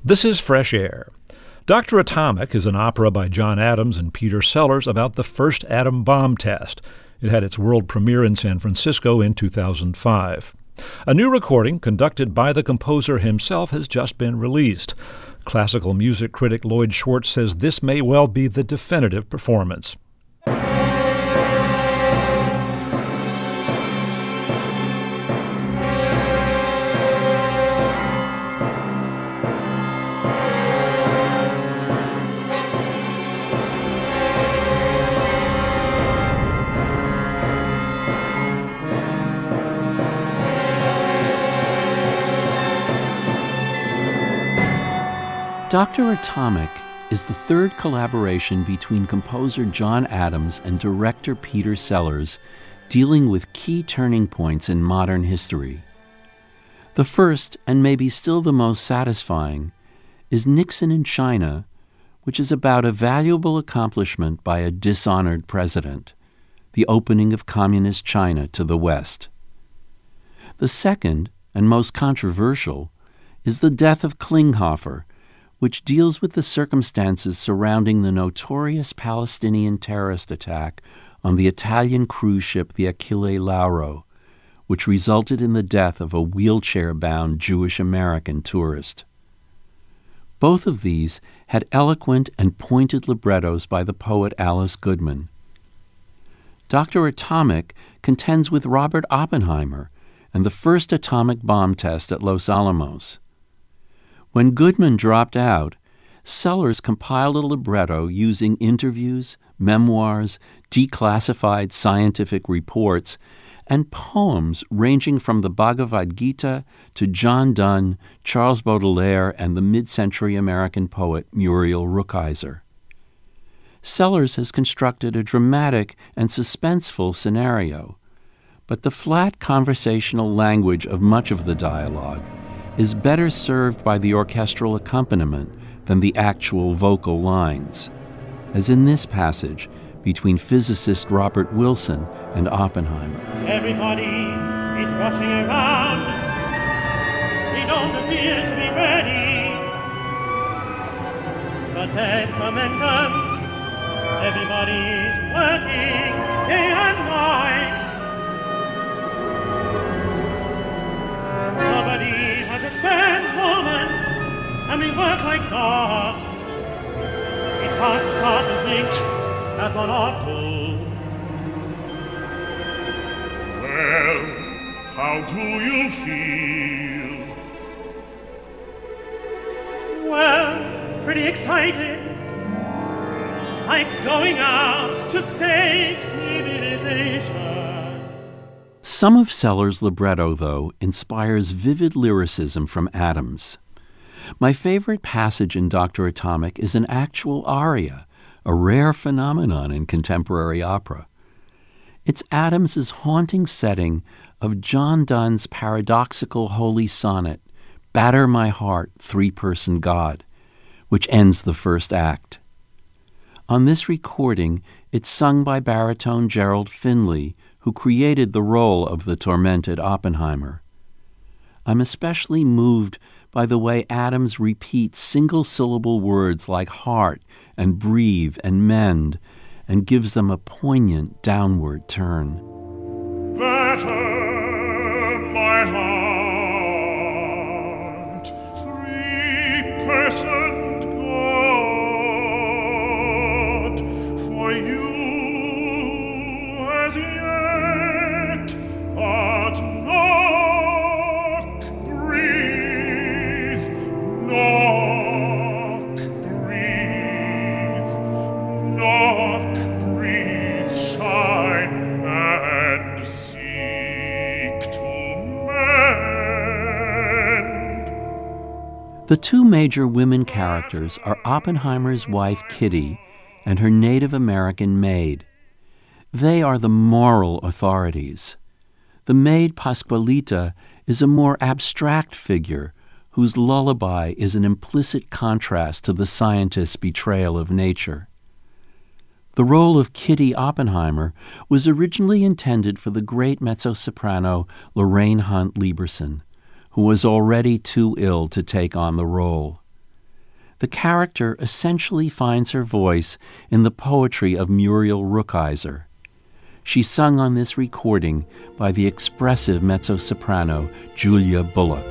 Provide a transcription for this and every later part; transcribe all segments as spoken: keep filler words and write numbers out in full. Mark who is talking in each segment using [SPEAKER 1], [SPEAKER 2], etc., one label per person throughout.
[SPEAKER 1] This is Fresh Air. Doctor Atomic is an opera by John Adams and Peter Sellers about the first atom bomb test. It had its world premiere in San Francisco in two thousand five. A new recording, conducted by the composer himself, has just been released. Classical music critic Lloyd Schwartz says this may well be the definitive performance.
[SPEAKER 2] Doctor Atomic is the third collaboration between composer John Adams and director Peter Sellers dealing with key turning points in modern history. The first, and maybe still the most satisfying, is Nixon in China, which is about a valuable accomplishment by a dishonored president, the opening of communist China to the West. The second, and most controversial, is the death of Klinghoffer, which deals with the circumstances surrounding the notorious Palestinian terrorist attack on the Italian cruise ship the Achille Lauro, which resulted in the death of a wheelchair-bound Jewish-American tourist. Both of these had eloquent and pointed librettos by the poet Alice Goodman. Doctor Atomic contends with Robert Oppenheimer and the first atomic bomb test at Los Alamos. When Goodman dropped out, Sellers compiled a libretto using interviews, memoirs, declassified scientific reports, and poems ranging from the Bhagavad Gita to John Donne, Charles Baudelaire, and the mid-century American poet Muriel Rukeyser. Sellers has constructed a dramatic and suspenseful scenario, but the flat conversational language of much of the dialogue is better served by the orchestral accompaniment than the actual vocal lines, as in this passage between physicist Robert Wilson and Oppenheimer.
[SPEAKER 3] Everybody is rushing around. They don't appear to be ready. But there's momentum. Everybody's working day and night. Nobody has a spare moment, and we work like dogs. It's hard to stop and think as one ought to.
[SPEAKER 4] Well, how do you feel?
[SPEAKER 3] Well, pretty excited. Like going out to save civilization.
[SPEAKER 2] Some of Sellers' libretto, though, inspires vivid lyricism from Adams. My favorite passage in Doctor Atomic is an actual aria, a rare phenomenon in contemporary opera. It's Adams's haunting setting of John Donne's paradoxical holy sonnet, Batter My Heart, Three-Person God, which ends the first act. On this recording, it's sung by baritone Gerald Finley, who created the role of the tormented Oppenheimer. I'm especially moved by the way Adams repeats single-syllable words like heart and breathe and mend, and gives them a poignant downward turn.
[SPEAKER 4] Batter my heart, three-personed God, for you as yet art knock, breathe, knock, breathe, knock, breathe, shine, and seek to mend.
[SPEAKER 2] The two major women characters are Oppenheimer's wife Kitty and her Native American maid. They are the moral authorities. The maid Pascualita is a more abstract figure whose lullaby is an implicit contrast to the scientist's betrayal of nature. The role of Kitty Oppenheimer was originally intended for the great mezzo-soprano Lorraine Hunt Lieberson, who was already too ill to take on the role. the character essentially finds her voice in the poetry of Muriel Rukeyser. She's sung on this recording by the expressive mezzo-soprano Julia Bullock.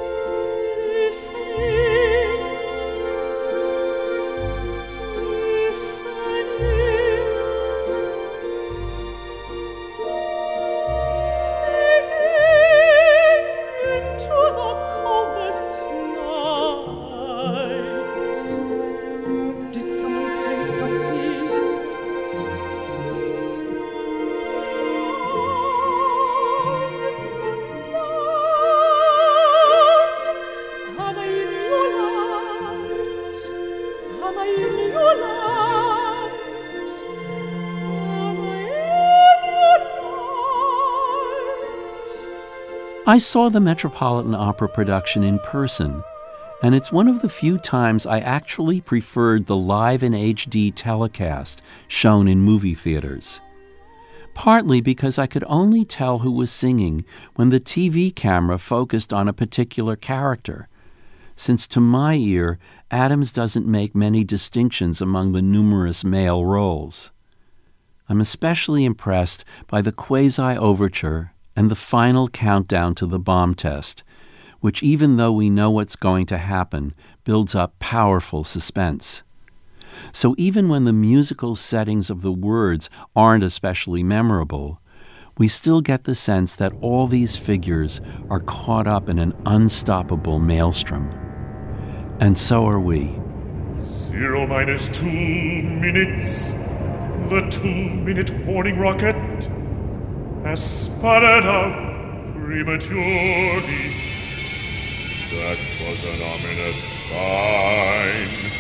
[SPEAKER 2] I saw the Metropolitan Opera production in person, and it's one of the few times I actually preferred the live in H D telecast shown in movie theaters. Partly because I could only tell who was singing when the T V camera focused on a particular character, since to my ear, Adams doesn't make many distinctions among the numerous male roles. I'm especially impressed by the quasi-overture and the final countdown to the bomb test, which, even though we know what's going to happen, builds up powerful suspense. So even when the musical settings of the words aren't especially memorable, we still get the sense that all these figures are caught up in an unstoppable maelstrom. And so are we.
[SPEAKER 4] Zero minus two minutes. The two-minute warning rocket has sputtered out prematurely. That was an ominous sign.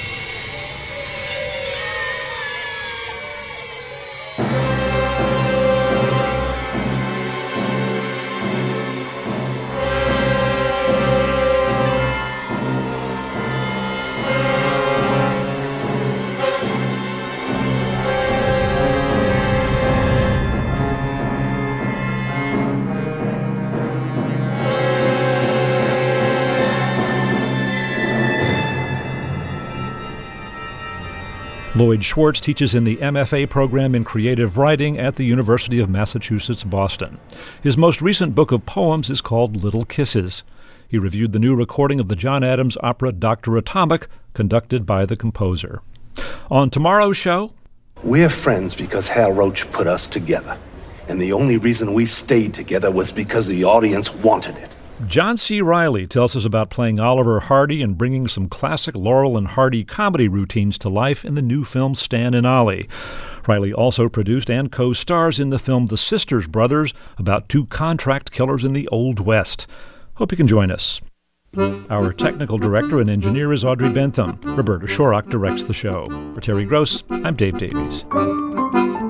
[SPEAKER 1] Lloyd Schwartz teaches in the M F A program in creative writing at the University of Massachusetts, Boston. His most recent book of poems is called Little Kisses. He reviewed the new recording of the John Adams opera Doctor Atomic, conducted by the composer. On tomorrow's show,
[SPEAKER 5] we're friends because Hal Roach put us together. And the only reason we stayed together was because the audience wanted it.
[SPEAKER 1] John C. Reilly tells us about playing Oliver Hardy and bringing some classic Laurel and Hardy comedy routines to life in the new film Stan and Ollie. Reilly also produced and co-stars in the film The Sisters Brothers, about two contract killers in the Old West. Hope you can join us. Our technical director and engineer is Audrey Bentham. Roberta Shorrock directs the show. For Terry Gross, I'm Dave Davies.